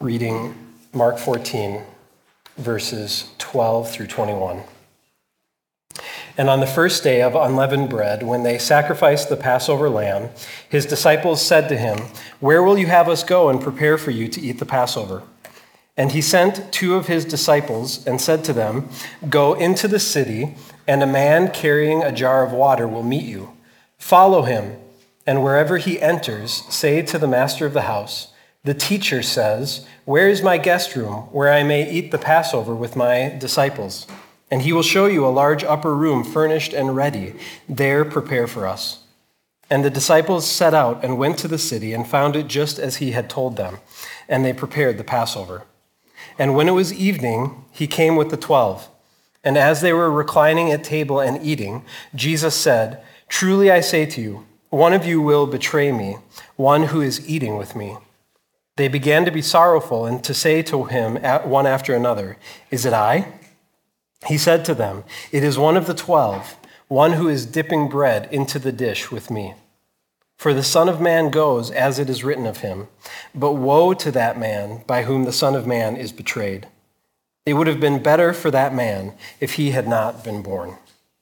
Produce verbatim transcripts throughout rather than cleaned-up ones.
reading Mark fourteen, verses twelve through twenty-one. And on the first day of unleavened bread, when they sacrificed the Passover lamb, his disciples said to him, "Where will you have us go and prepare for you to eat the Passover?" And he sent two of his disciples and said to them, "Go into the city, and a man carrying a jar of water will meet you. Follow him, and wherever he enters, say to the master of the house, 'The teacher says, where is my guest room where I may eat the Passover with my disciples?' And he will show you a large upper room furnished and ready. There prepare for us." And the disciples set out and went to the city and found it just as he had told them, and they prepared the Passover. And when it was evening, he came with the twelve. And as they were reclining at table and eating, Jesus said, "Truly I say to you, one of you will betray me, one who is eating with me." They began to be sorrowful and to say to him one after another, "Is it I?" He said to them, "It is one of the twelve, one who is dipping bread into the dish with me. For the Son of Man goes as it is written of him, but woe to that man by whom the Son of Man is betrayed. It would have been better for that man if he had not been born."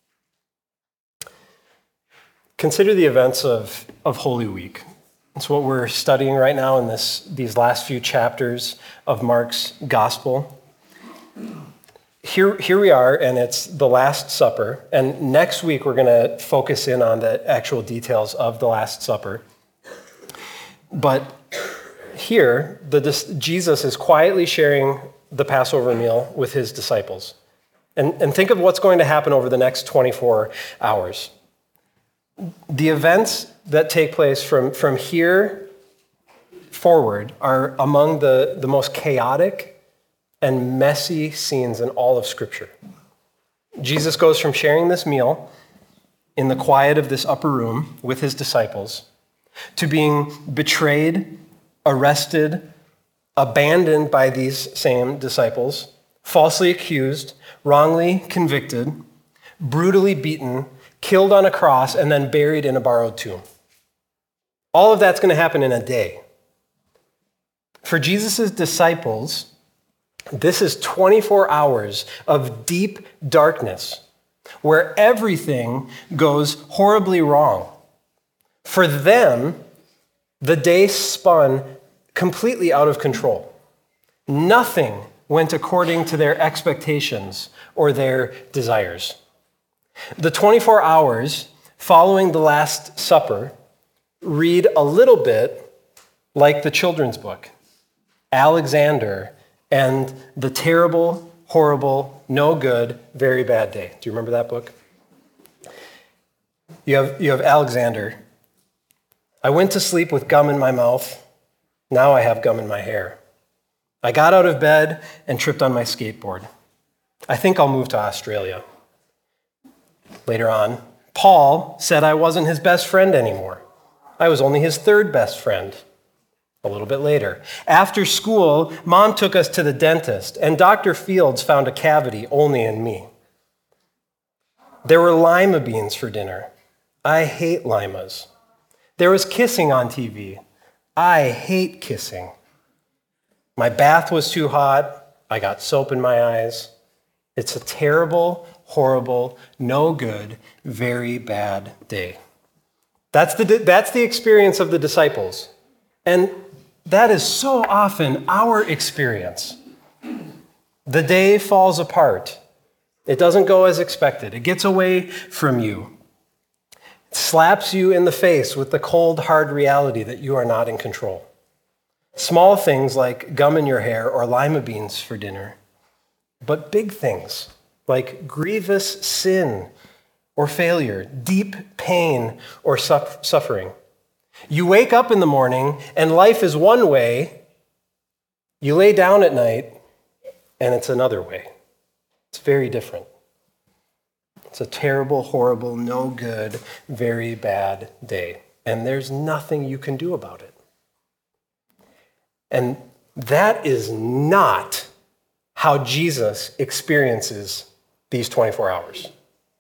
Consider the events of, of Holy Week. It's what we're studying right now in this, these last few chapters of Mark's Gospel. Here, here we are, and it's the Last Supper. And next week, we're going to focus in on the actual details of the Last Supper. But here, the, Jesus is quietly sharing the Passover meal with his disciples. And, and think of what's going to happen over the next twenty-four hours. The events that take place from, from here forward are among the, the most chaotic and messy scenes in all of Scripture. Jesus goes from sharing this meal in the quiet of this upper room with his disciples to being betrayed, arrested, abandoned by these same disciples, falsely accused, wrongly convicted, brutally beaten, killed on a cross, and then buried in a borrowed tomb. All of that's going to happen in a day. For Jesus' disciples, this is twenty-four hours of deep darkness where everything goes horribly wrong. For them, the day spun completely out of control. Nothing went according to their expectations or their desires. The twenty-four hours following the Last Supper read a little bit like the children's book, Alexander and the terrible, horrible, no good, very bad day. Do you remember that book? You have, you have Alexander. "I went to sleep with gum in my mouth. Now I have gum in my hair. I got out of bed and tripped on my skateboard. I think I'll move to Australia." Later on, Paul said I wasn't his best friend anymore. I was only his third best friend. A little bit later, "After school, Mom took us to the dentist, and Doctor Fields found a cavity only in me. There were lima beans for dinner. I hate limas. There was kissing on T V. I hate kissing. My bath was too hot. I got soap in my eyes. It's a terrible, horrible, no good, very bad day." That's the, that's the experience of the disciples. And that is so often our experience. The day falls apart. It doesn't go as expected. It gets away from you. It slaps you in the face with the cold, hard reality that you are not in control. Small things like gum in your hair or lima beans for dinner, but big things like grievous sin or failure, deep pain or suffering. You wake up in the morning and life is one way. You lay down at night and it's another way. It's very different. It's a terrible, horrible, no good, very bad day. And there's nothing you can do about it. And that is not how Jesus experiences these twenty-four hours.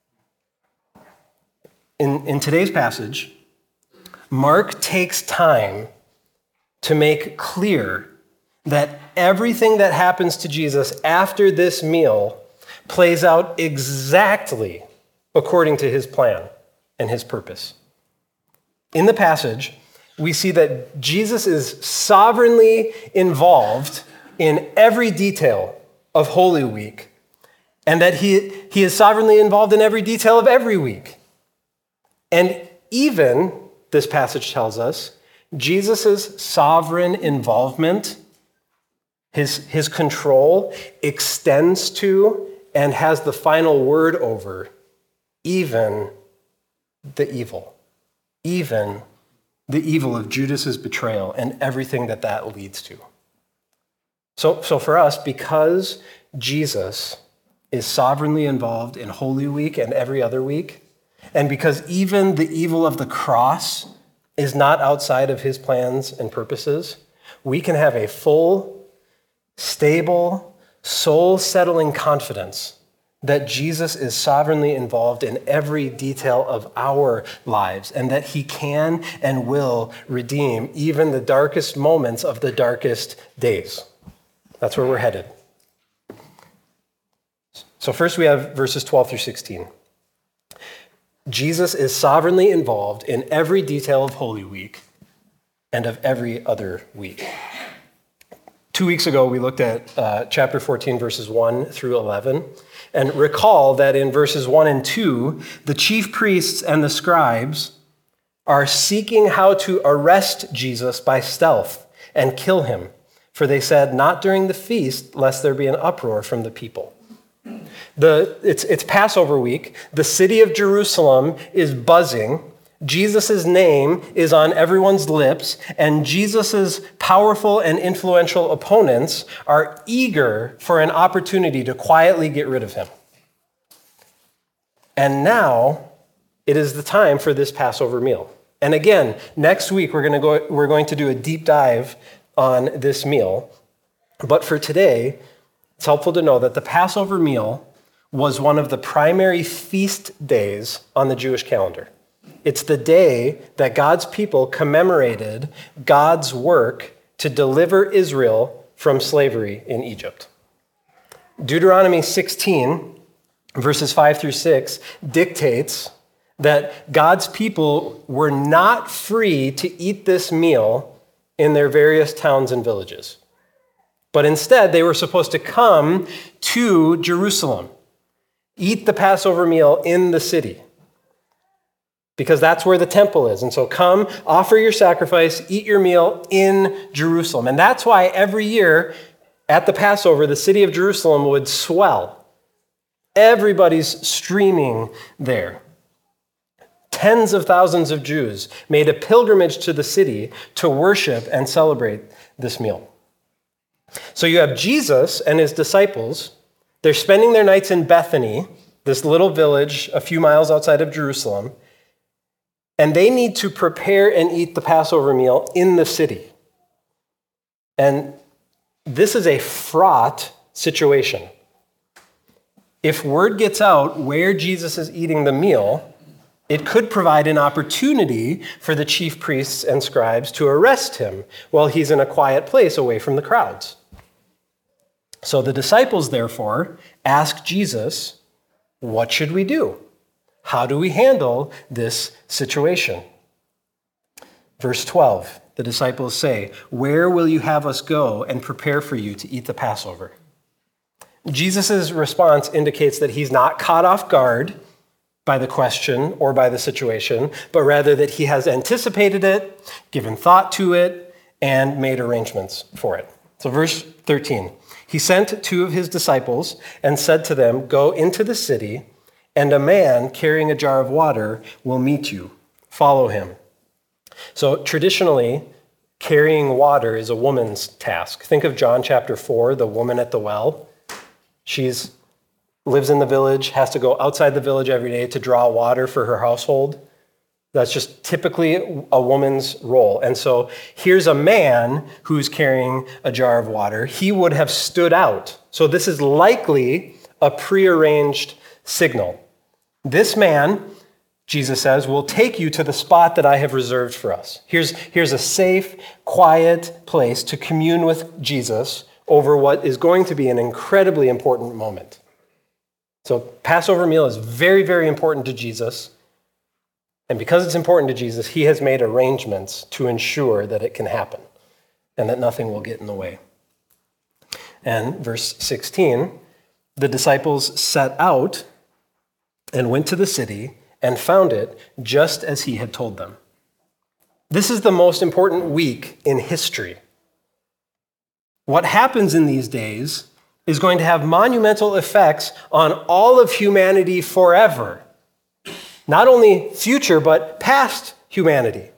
In, in today's passage, Mark takes time to make clear that everything that happens to Jesus after this meal plays out exactly according to his plan and his purpose. In the passage, we see that Jesus is sovereignly involved in every detail of Holy Week, and that he, he is sovereignly involved in every detail of every week. And even, this passage tells us, Jesus' sovereign involvement, his, his control, extends to and has the final word over even the evil, even the evil of Judas's betrayal and everything that that leads to. So, so for us, because Jesus is sovereignly involved in Holy Week and every other week, and because even the evil of the cross is not outside of his plans and purposes, we can have a full, stable, soul-settling confidence that Jesus is sovereignly involved in every detail of our lives, and that he can and will redeem even the darkest moments of the darkest days. That's where we're headed. So first we have verses twelve through sixteen. Jesus is sovereignly involved in every detail of Holy Week and of every other week. Two weeks ago, we looked at uh, chapter fourteen, verses one through eleven, and recall that in verses one and two, the chief priests and the scribes are seeking how to arrest Jesus by stealth and kill him, for they said, "Not during the feast, lest there be an uproar from the people." The, it's, it's Passover week. The city of Jerusalem is buzzing. Jesus' name is on everyone's lips, and Jesus' powerful and influential opponents are eager for an opportunity to quietly get rid of him. And now it is the time for this Passover meal. And again, next week we're going to go, we're going to do a deep dive on this meal. But for today, it's helpful to know that the Passover meal was one of the primary feast days on the Jewish calendar. It's the day that God's people commemorated God's work to deliver Israel from slavery in Egypt. Deuteronomy sixteen, verses five through six, dictates that God's people were not free to eat this meal in their various towns and villages. But instead, they were supposed to come to Jerusalem, eat the Passover meal in the city, because that's where the temple is. And so come, offer your sacrifice, eat your meal in Jerusalem. And that's why every year at the Passover, the city of Jerusalem would swell. Everybody's streaming there. Tens of thousands of Jews made a pilgrimage to the city to worship and celebrate this meal. So you have Jesus and his disciples. They're spending their nights in Bethany, this little village a few miles outside of Jerusalem, and they need to prepare and eat the Passover meal in the city. And this is a fraught situation. If word gets out where Jesus is eating the meal, it could provide an opportunity for the chief priests and scribes to arrest him while he's in a quiet place away from the crowds. So the disciples, therefore, ask Jesus, "What should we do? How do we handle this situation?" Verse twelve, the disciples say, "Where will you have us go and prepare for you to eat the Passover?" Jesus' response indicates that he's not caught off guard by the question or by the situation, but rather that he has anticipated it, given thought to it, and made arrangements for it. So verse thirteen, he sent two of his disciples and said to them, "Go into the city, and a man carrying a jar of water will meet you. Follow him." So traditionally, carrying water is a woman's task. Think of John chapter four, the woman at the well. She's lives in the village, has to go outside the village every day to draw water for her household. That's just typically a woman's role. And so here's a man who's carrying a jar of water. He would have stood out. So this is likely a prearranged signal. This man Jesus says, will take you to the spot that I have reserved for us. Here's, here's a safe, quiet place to commune with Jesus over what is going to be an incredibly important moment. So Passover meal is very, very important to Jesus. And because it's important to Jesus, he has made arrangements to ensure that it can happen and that nothing will get in the way. And verse sixteen, the disciples set out and went to the city and found it just as he had told them. This is the most important week in history. What happens in these days is going to have monumental effects on all of humanity forever. Not only future, but past humanity.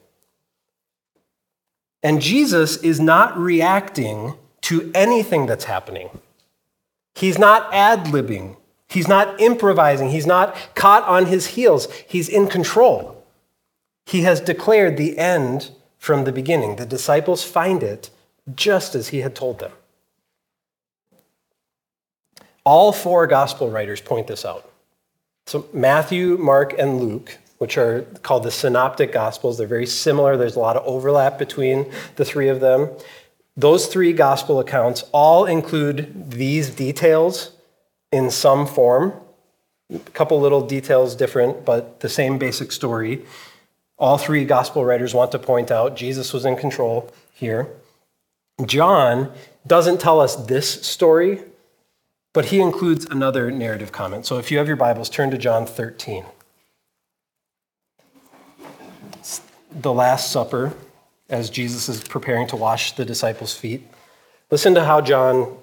And Jesus is not reacting to anything that's happening. He's not ad-libbing. He's not improvising. He's not caught on his heels. He's in control. He has declared the end from the beginning. The disciples find it just as he had told them. All four gospel writers point this out. So Matthew, Mark, and Luke, which are called the synoptic gospels, they're very similar. There's a lot of overlap between the three of them. Those three gospel accounts all include these details in some form. A couple little details different, but the same basic story. All three gospel writers want to point out Jesus was in control here. John doesn't tell us this story, but he includes another narrative comment. So if you have your Bibles, turn to John thirteen. It's the Last Supper, as Jesus is preparing to wash the disciples' feet. Listen to how John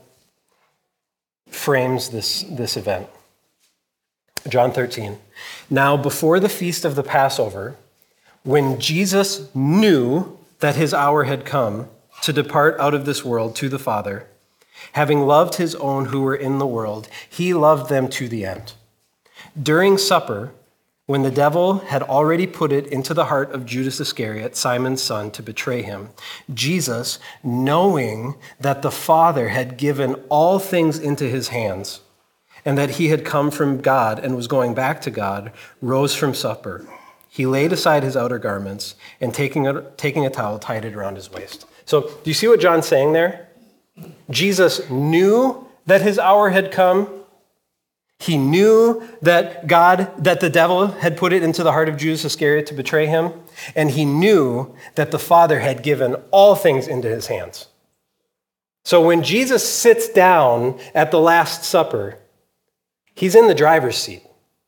frames this, this event. John thirteen. Now, before the feast of the Passover, when Jesus knew that his hour had come to depart out of this world to the Father, having loved his own who were in the world, he loved them to the end. During supper, when the devil had already put it into the heart of Judas Iscariot, Simon's son, to betray him, Jesus, knowing that the Father had given all things into his hands, and that he had come from God and was going back to God, rose from supper. He laid aside his outer garments, and taking a, taking a towel, tied it around his waist. So, do you see what John's saying there? Jesus knew that his hour had come. He knew that God, that the devil had put it into the heart of Judas Iscariot to betray him. And he knew that the Father had given all things into his hands. So when Jesus sits down at the Last Supper, he's in the driver's seat.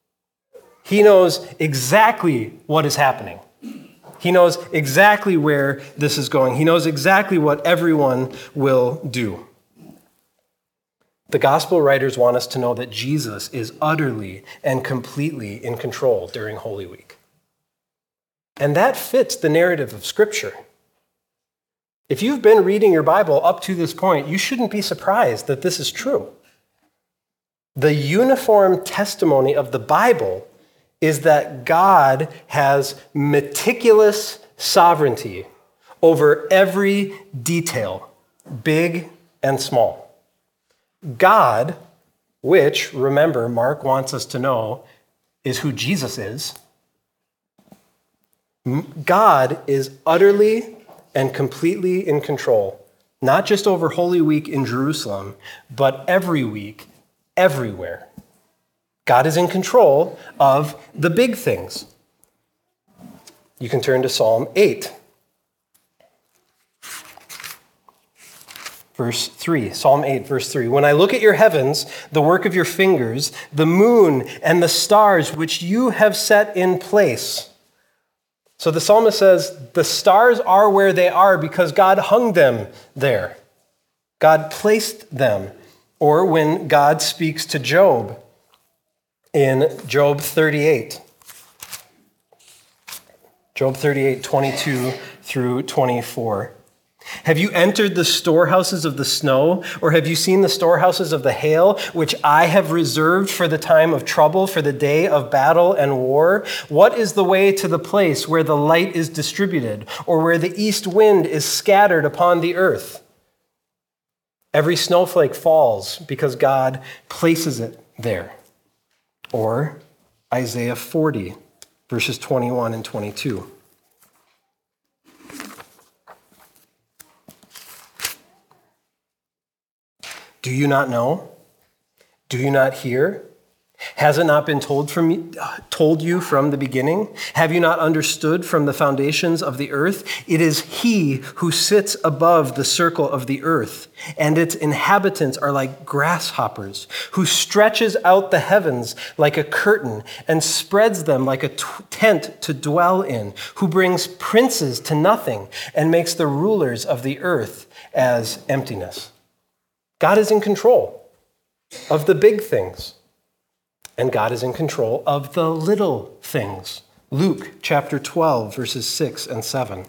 He knows exactly what is happening. He knows exactly where this is going. He knows exactly what everyone will do. The gospel writers want us to know that Jesus is utterly and completely in control during Holy Week. And that fits the narrative of Scripture. If you've been reading your Bible up to this point, you shouldn't be surprised that this is true. The uniform testimony of the Bible is that God has meticulous sovereignty over every detail, big and small. God, which, remember, Mark wants us to know, is who Jesus is. God is utterly and completely in control, not just over Holy Week in Jerusalem, but every week, everywhere. God is in control of the big things. You can turn to Psalm eight. Verse three, Psalm eight, verse three. When I look at your heavens, the work of your fingers, the moon and the stars which you have set in place. So the psalmist says, the stars are where they are because God hung them there. God placed them. Or when God speaks to Job in Job thirty-eight. Job thirty-eight, twenty-two through twenty-four. Have you entered the storehouses of the snow, or have you seen the storehouses of the hail, which I have reserved for the time of trouble, for the day of battle and war? What is the way to the place where the light is distributed, or where the east wind is scattered upon the earth? Every snowflake falls because God places it there. Or Isaiah forty, verses twenty-one and twenty-two. Do you not know? Do you not hear? Has it not been told from you, told you from the beginning? Have you not understood from the foundations of the earth? It is he who sits above the circle of the earth, and its inhabitants are like grasshoppers, who stretches out the heavens like a curtain and spreads them like a t- tent to dwell in, who brings princes to nothing and makes the rulers of the earth as emptiness. God is in control of the big things. And God is in control of the little things. Luke chapter twelve, verses six and seven.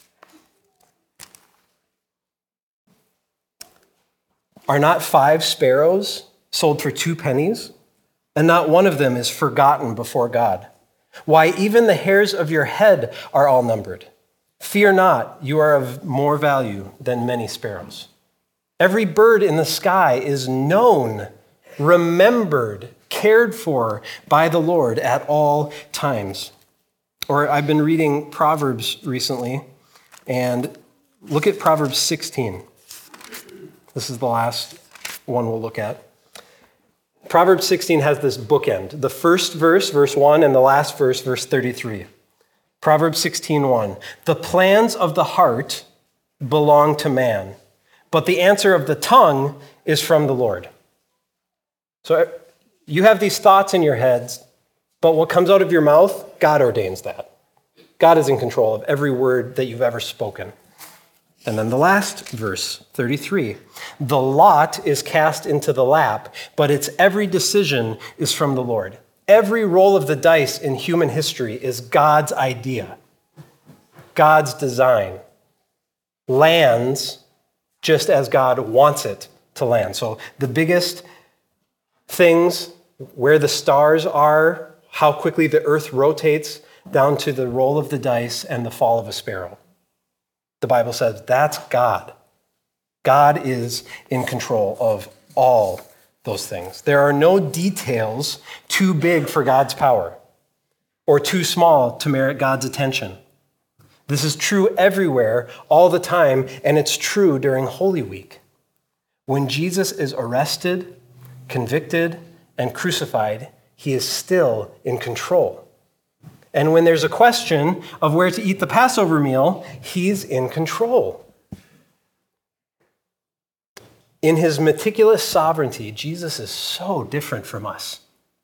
Are not five sparrows sold for two pennies? And not one of them is forgotten before God. Why, even the hairs of your head are all numbered. Fear not, you are of more value than many sparrows. Every bird in the sky is known, remembered, cared for by the Lord at all times. Or I've been reading Proverbs recently, and look at Proverbs sixteen. This is the last one we'll look at. Proverbs sixteen has this bookend. The first verse, verse one, and the last verse, verse thirty-three. Proverbs sixteen one. The plans of the heart belong to man, but the answer of the tongue is from the Lord. So you have these thoughts in your heads, but what comes out of your mouth, God ordains that. God is in control of every word that you've ever spoken. And then the last verse, thirty-three. The lot is cast into the lap, but its every decision is from the Lord. Every roll of the dice in human history is God's idea, God's design. Lands just as God wants it to land. So the biggest things, where the stars are, how quickly the earth rotates, down to the roll of the dice and the fall of a sparrow. The Bible says that's God. God is in control of all those things. There are no details too big for God's power or too small to merit God's attention. This is true everywhere, all the time, and it's true during Holy Week. When Jesus is arrested, convicted, and crucified, he is still in control. And when there's a question of where to eat the Passover meal, he's in control. In his meticulous sovereignty, Jesus is so different from us.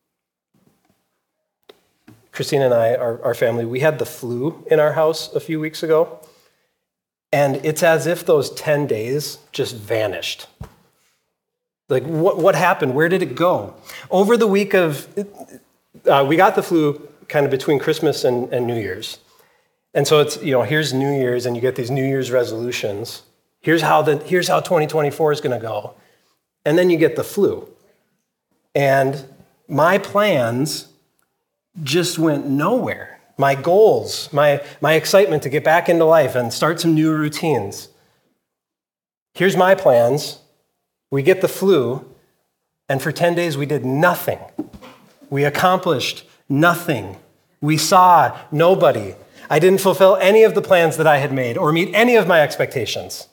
Christine and I, our, our family, we had the flu in our house a few weeks ago, and it's as if those ten days just vanished. Like, what, what happened? Where did it go? Over the week of, uh, we got the flu kind of between Christmas and, and New Year's. And so it's, you know, here's New Year's, and you get these New Year's resolutions. Here's how the here's how twenty twenty-four is going to go. And then you get the flu. And my plans just went nowhere. My goals, my, my excitement to get back into life and start some new routines. Here's my plans. We get the flu, and for ten days we did nothing. We accomplished nothing. We saw nobody. I didn't fulfill any of the plans that I had made or meet any of my expectations.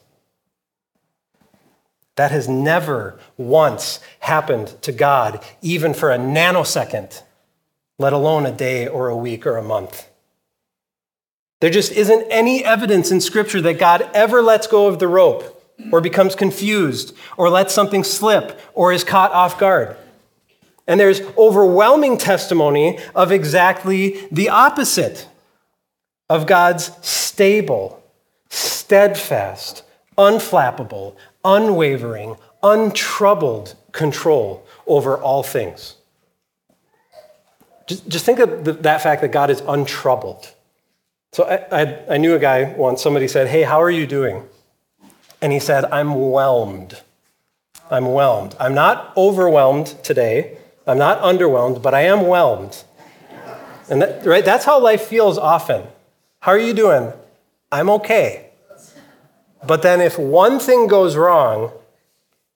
That has never once happened to God, even for a nanosecond, let alone a day or a week or a month. There just isn't any evidence in Scripture that God ever lets go of the rope or becomes confused or lets something slip or is caught off guard. And there's overwhelming testimony of exactly the opposite, of God's stable, steadfast, unflappable, unwavering, untroubled control over all things. Just, just think of the, that fact that God is untroubled. So I, I, I knew a guy once, somebody said, "Hey, how are you doing?" And he said, "I'm whelmed. I'm whelmed. I'm not overwhelmed today. I'm not underwhelmed, but I am whelmed." And that, right, that's how life feels often. How are you doing? I'm okay. But then if one thing goes wrong,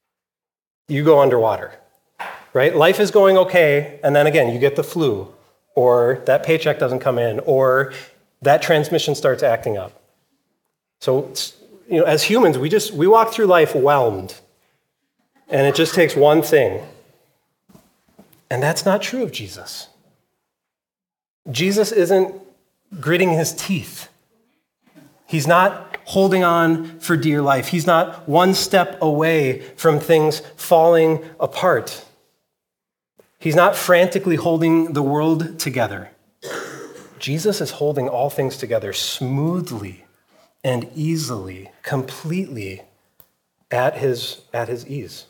you go underwater, right? Life is going okay, and then again, you get the flu, or that paycheck doesn't come in, or that transmission starts acting up. So, you know, as humans, we just, we walk through life whelmed, and it just takes one thing. And that's not true of Jesus. Jesus isn't gritting his teeth. He's not holding on for dear life. He's not one step away from things falling apart. He's not frantically holding the world together. Jesus is holding all things together smoothly and easily, completely at his, at his ease.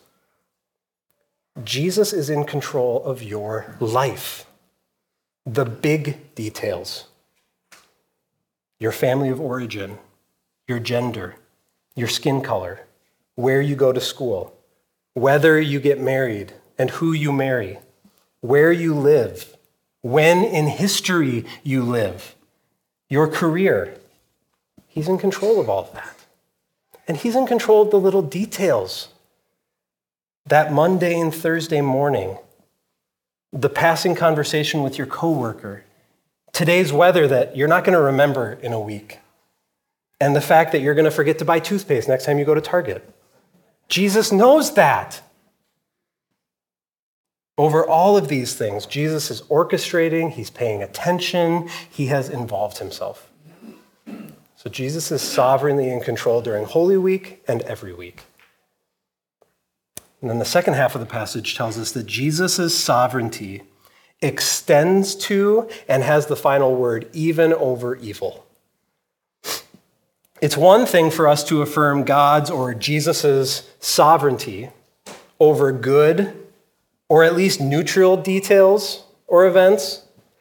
Jesus is in control of your life. The big details. Your family of origin, your gender, your skin color, where you go to school, whether you get married and who you marry, where you live, when in history you live, your career. He's in control of all of that. And he's in control of the little details. That Monday and Thursday morning, the passing conversation with your coworker, today's weather that you're not going to remember in a week, and the fact that you're going to forget to buy toothpaste next time you go to Target. Jesus knows that. Over all of these things, Jesus is orchestrating, he's paying attention, he has involved himself. So Jesus is sovereignly in control during Holy Week and every week. And then the second half of the passage tells us that Jesus' sovereignty extends to and has the final word even over evil. It's one thing for us to affirm God's or Jesus' sovereignty over good or at least neutral details or events.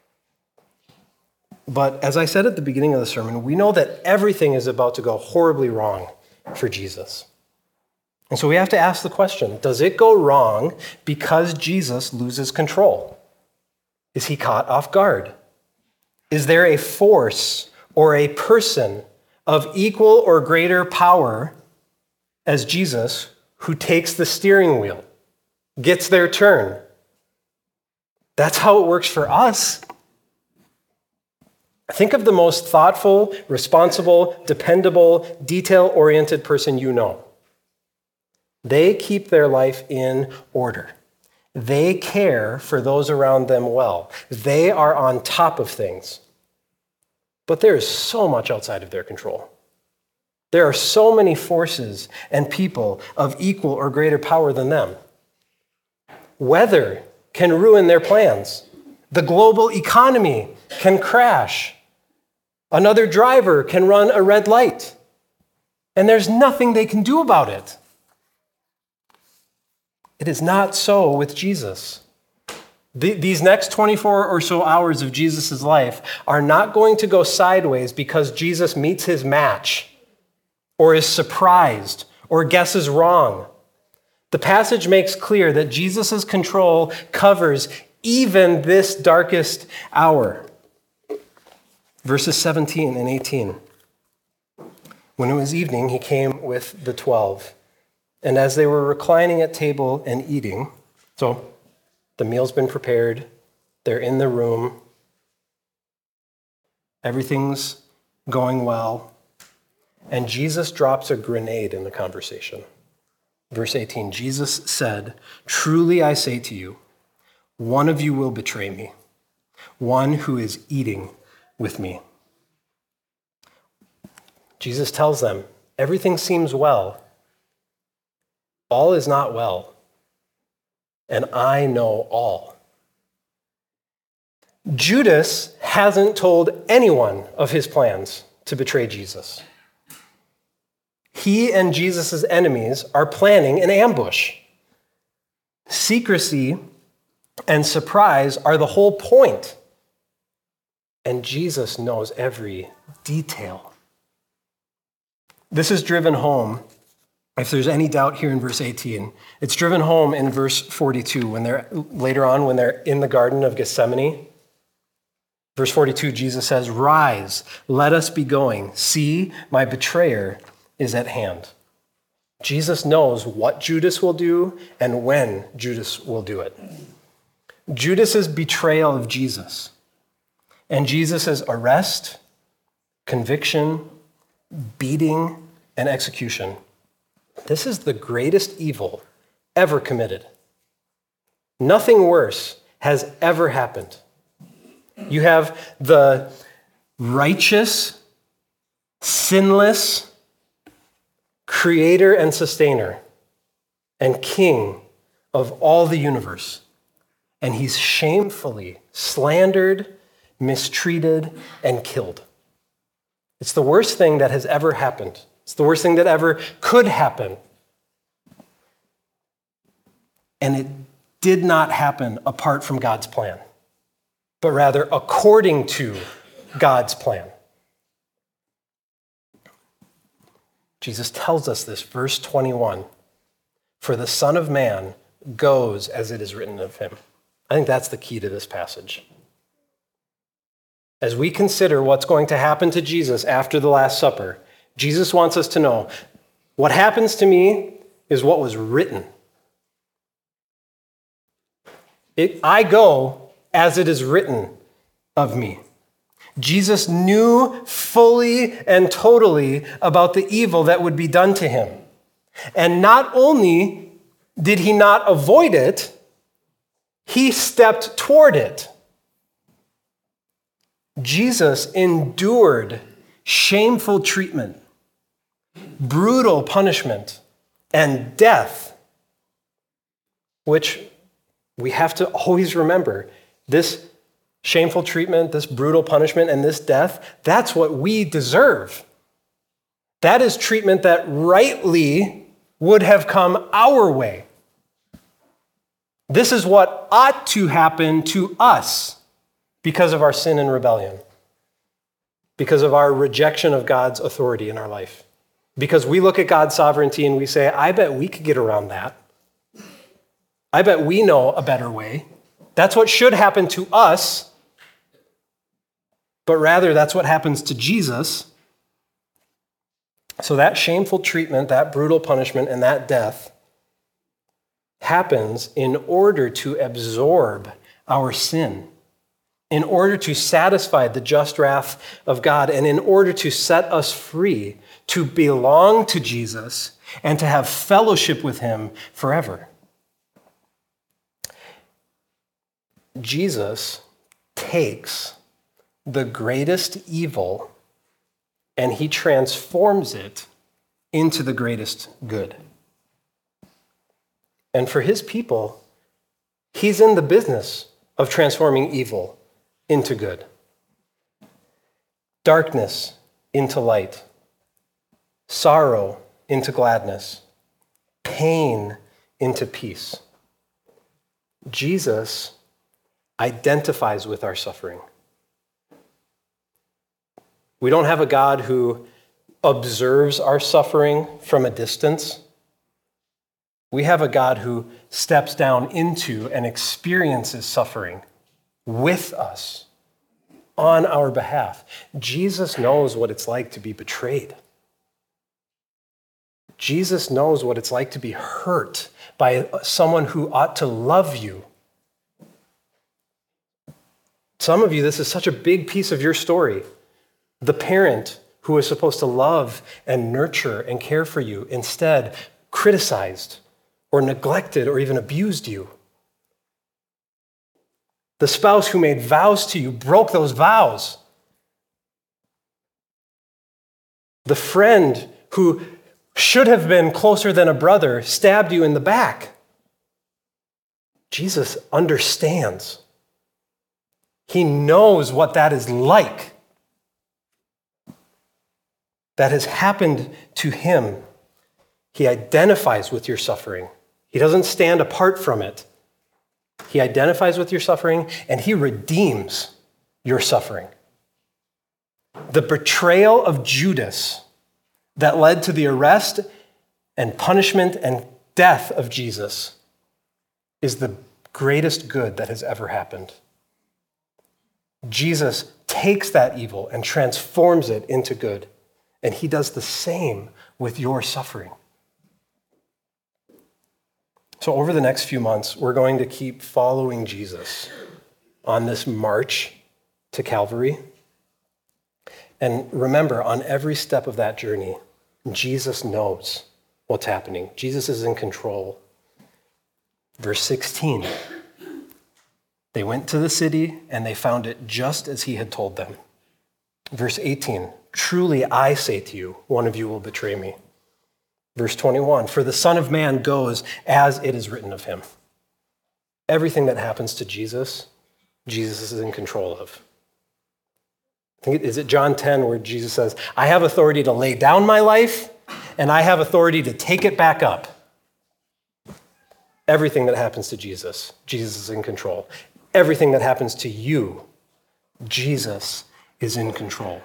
But as I said at the beginning of the sermon, we know that everything is about to go horribly wrong for Jesus. And so we have to ask the question, does it go wrong because Jesus loses control? Is he caught off guard? Is there a force or a person of equal or greater power as Jesus who takes the steering wheel, gets their turn? That's how it works for us. Think of the most thoughtful, responsible, dependable, detail-oriented person you know. They keep their life in order. They care for those around them well. They are on top of things. But there is so much outside of their control. There are so many forces and people of equal or greater power than them. Weather can ruin their plans. The global economy can crash. Another driver can run a red light. And there's nothing they can do about it. It is not so with Jesus. The, these next twenty-four or so hours of Jesus' life are not going to go sideways because Jesus meets his match or is surprised or guesses wrong. The passage makes clear that Jesus' control covers even this darkest hour. Verses seventeen and eighteen. When it was evening, he came with the twelve. And as they were reclining at table and eating, so the meal's been prepared, they're in the room, everything's going well, and Jesus drops a grenade in the conversation. Verse eighteen, Jesus said, "Truly I say to you, one of you will betray me, one who is eating with me." Jesus tells them, everything seems well. All is not well, and I know all. Judas hasn't told anyone of his plans to betray Jesus. He and Jesus' enemies are planning an ambush. Secrecy and surprise are the whole point, and Jesus knows every detail. This is driven home. If there's any doubt here in verse eighteen, it's driven home in verse forty-two, when they're later on, when they're in the Garden of Gethsemane. Verse forty-two, Jesus says, "Rise, let us be going. See, my betrayer is at hand." Jesus knows what Judas will do and when Judas will do it. Judas's betrayal of Jesus And Jesus' arrest, conviction, beating, and execution. This is the greatest evil ever committed. Nothing worse has ever happened. You have the righteous, sinless creator and sustainer and king of all the universe. And he's shamefully slandered, mistreated, and killed. It's the worst thing that has ever happened. It's the worst thing that ever could happen. And it did not happen apart from God's plan, but rather according to God's plan. Jesus tells us this, verse twenty-one, for the Son of Man goes as it is written of him. I think that's the key to this passage. As we consider what's going to happen to Jesus after the Last Supper, Jesus wants us to know what happens to me is what was written. It, I go as it is written of me. Jesus knew fully and totally about the evil that would be done to him. And not only did he not avoid it, he stepped toward it. Jesus endured shameful treatment, brutal punishment, and death, which we have to always remember. This shameful treatment, this brutal punishment, and this death, that's what we deserve. That is treatment that rightly would have come our way. This is what ought to happen to us because of our sin and rebellion, because of our rejection of God's authority in our life, because we look at God's sovereignty and we say, I bet we could get around that. I bet we know a better way. That's what should happen to us, but rather that's what happens to Jesus. So that shameful treatment, that brutal punishment, and that death happens in order to absorb our sin, in order to satisfy the just wrath of God, and in order to set us free to belong to Jesus and to have fellowship with him forever. Jesus takes the greatest evil and he transforms it into the greatest good. And for his people, he's in the business of transforming evil into good, darkness into light, sorrow into gladness, pain into peace. Jesus identifies with our suffering. We don't have a God who observes our suffering from a distance. We have a God who steps down into and experiences suffering with us on our behalf. Jesus knows what it's like to be betrayed. Jesus knows what it's like to be hurt by someone who ought to love you. Some of you, this is such a big piece of your story. The parent who is supposed to love and nurture and care for you instead criticized or neglected or even abused you. The spouse who made vows to you broke those vows. The friend who should have been closer than a brother stabbed you in the back. Jesus understands. He knows what that is like. That has happened to him. He identifies with your suffering. He doesn't stand apart from it. He identifies with your suffering and he redeems your suffering. The betrayal of Judas that led to the arrest and punishment and death of Jesus is the greatest good that has ever happened. Jesus takes that evil and transforms it into good. And he does the same with your suffering. So over the next few months, we're going to keep following Jesus on this march to Calvary. And remember, on every step of that journey, Jesus knows what's happening. Jesus is in control. Verse sixteen, they went to the city and they found it just as he had told them. Verse eighteen, truly I say to you, one of you will betray me. Verse twenty-one, for the Son of Man goes as it is written of him. Everything that happens to Jesus, Jesus is in control of. I think, is it John ten where Jesus says, I have authority to lay down my life and I have authority to take it back up. Everything that happens to Jesus, Jesus is in control. Everything that happens to you, Jesus is in control.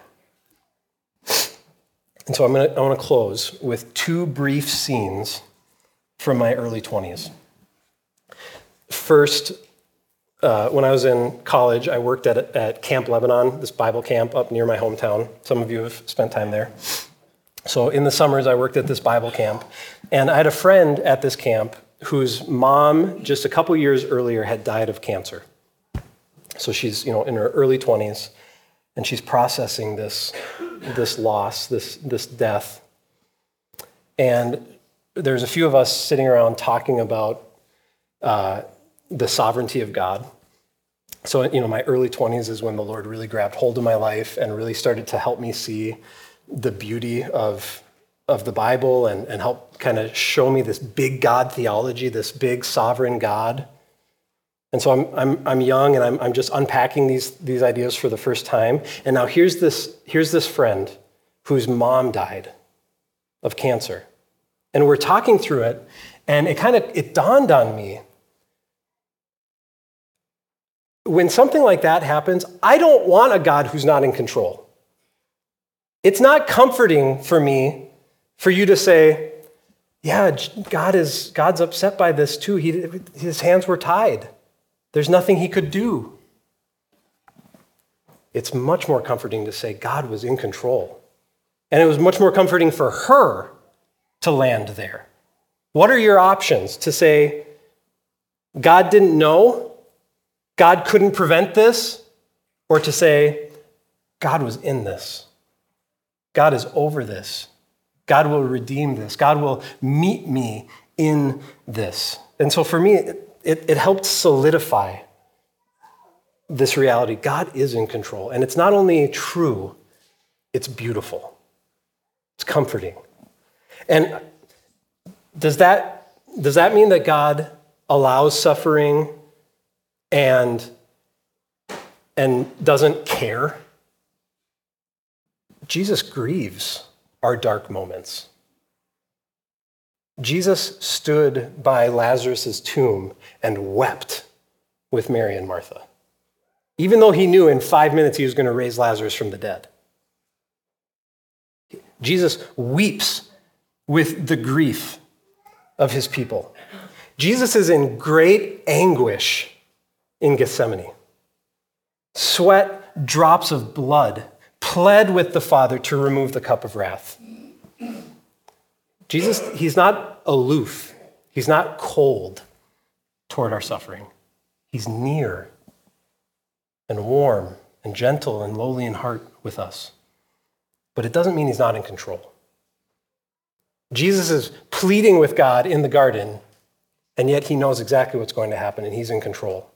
And so I'm gonna, I want to close with two brief scenes from my early twenties. First, uh, when I was in college, I worked at, at Camp Lebanon, this Bible camp up near my hometown. Some of you have spent time there. So in the summers, I worked at this Bible camp. And I had a friend at this camp whose mom, just a couple years earlier, had died of cancer. So she's, you know, in her early twenties, and she's processing this, this loss, this, this death. And there's a few of us sitting around talking about uh, the sovereignty of God. So, you know, my early twenties is when the Lord really grabbed hold of my life and really started to help me see the beauty of, of the Bible and, and help kind of show me this big God theology, this big sovereign God. And so I'm I'm I'm young and I'm I'm just unpacking these these ideas for the first time. And now here's this here's this friend whose mom died of cancer. And we're talking through it, and it kind of it dawned on me. When something like that happens, I don't want a God who's not in control. It's not comforting for me for you to say, yeah, God is God's upset by this too. He, his hands were tied. There's nothing he could do. It's much more comforting to say God was in control. And it was much more comforting for her to land there. What are your options? To say, God didn't know, God couldn't prevent this, or to say, God was in this. God is over this. God will redeem this. God will meet me in this. And so for me, it, it helped solidify this reality. God is in control. And it's not only true, it's beautiful. It's comforting. And does that, does that mean that God allows suffering and, and doesn't care? Jesus grieves our dark moments. Jesus stood by Lazarus' tomb and wept with Mary and Martha, even though he knew in five minutes he was going to raise Lazarus from the dead. Jesus weeps with the grief of his people. Jesus is in great anguish in Gethsemane. Sweat, drops of blood, pled with the Father to remove the cup of wrath. Jesus, he's not aloof. He's not cold toward our suffering. He's near and warm and gentle and lowly in heart with us. But it doesn't mean he's not in control. Jesus is pleading with God in the garden, and yet he knows exactly what's going to happen, and he's in control.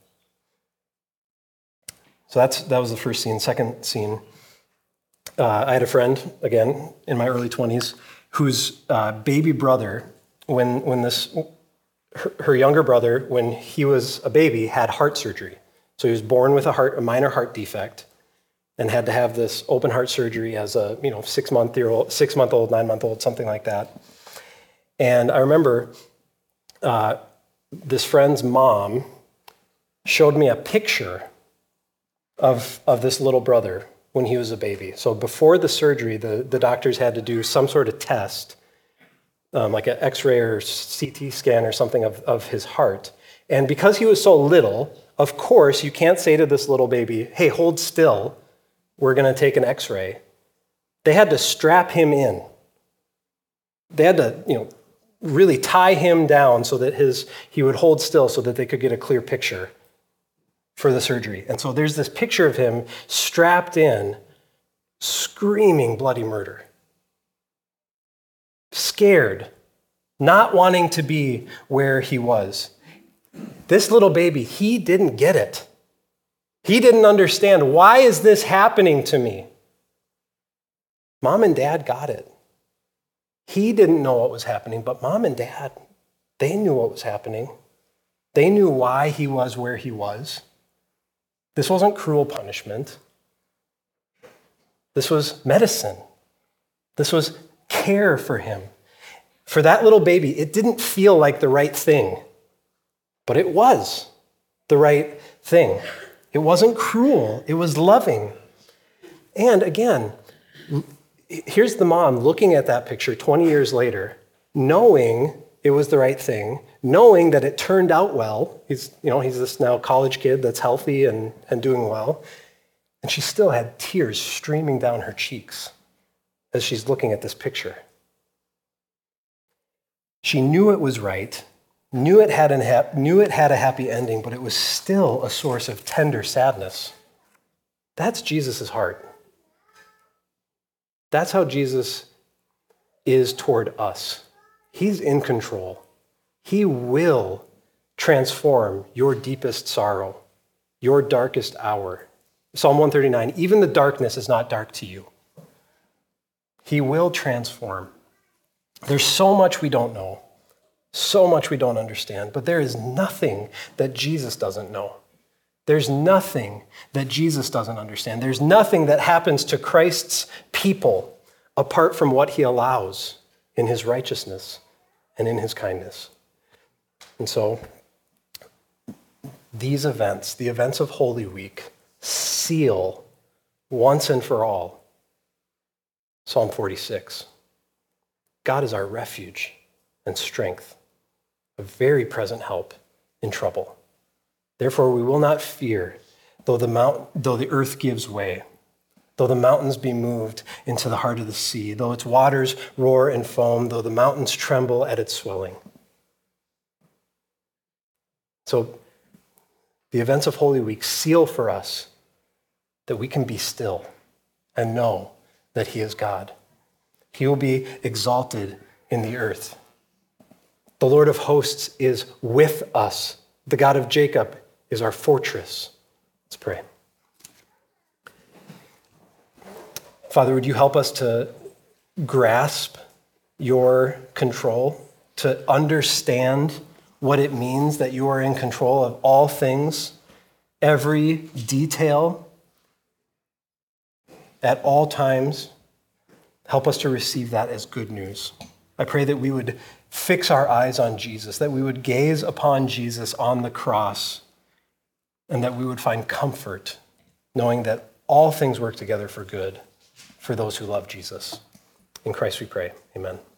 So that's that was the first scene. Second scene, uh, I had a friend, again, in my early twenties, whose uh, baby brother, when when this, her, her younger brother, when he was a baby, had heart surgery. So he was born with a heart, a minor heart defect, and had to have this open heart surgery as a you know six month year old, six month old, nine month old, something like that. And I remember uh, this friend's mom showed me a picture of of this little brother when he was a baby. So before the surgery, the, the doctors had to do some sort of test, um, like an X-ray or C T scan or something of, of his heart. And because he was so little, of course, you can't say to this little baby, hey, hold still, we're going to take an X-ray. They had to strap him in. They had to, you know, really tie him down so that his he would hold still so that they could get a clear picture for the surgery. And so there's this picture of him strapped in, screaming bloody murder, scared, not wanting to be where he was. This little baby, he didn't get it. He didn't understand, why is this happening to me? Mom and dad got it. He didn't know what was happening, but mom and dad, they knew what was happening. They knew why he was where he was. This wasn't cruel punishment. This was medicine. This was care for him. For that little baby, it didn't feel like the right thing, but it was the right thing. It wasn't cruel. It was loving. And again, here's the mom looking at that picture twenty years later, knowing it was the right thing, knowing that it turned out well. He's, you know, he's this now college kid that's healthy and, and doing well. And she still had tears streaming down her cheeks as she's looking at this picture. She knew it was right, knew it had an ha- knew it had a happy ending, but it was still a source of tender sadness. That's Jesus' heart. That's how Jesus is toward us. He's in control. He will transform your deepest sorrow, your darkest hour. Psalm one thirty-nine, even the darkness is not dark to you. He will transform. There's so much we don't know, so much we don't understand, but there is nothing that Jesus doesn't know. There's nothing that Jesus doesn't understand. There's nothing that happens to Christ's people apart from what he allows in his righteousness and in his kindness. And so these events, the events of Holy Week, seal once and for all Psalm forty-six. God is our refuge and strength, a very present help in trouble. Therefore, we will not fear, though the mount, though the earth gives way, though the mountains be moved into the heart of the sea, though its waters roar and foam, though the mountains tremble at its swelling. So the events of Holy Week seal for us that we can be still and know that he is God. He will be exalted in the earth. The Lord of hosts is with us. The God of Jacob is our fortress. Let's pray. Father, would you help us to grasp your control, to understand what it means that you are in control of all things, every detail, at all times. Help us to receive that as good news. I pray that we would fix our eyes on Jesus, that we would gaze upon Jesus on the cross, and that we would find comfort knowing that all things work together for good for those who love Jesus. In Christ we pray. Amen.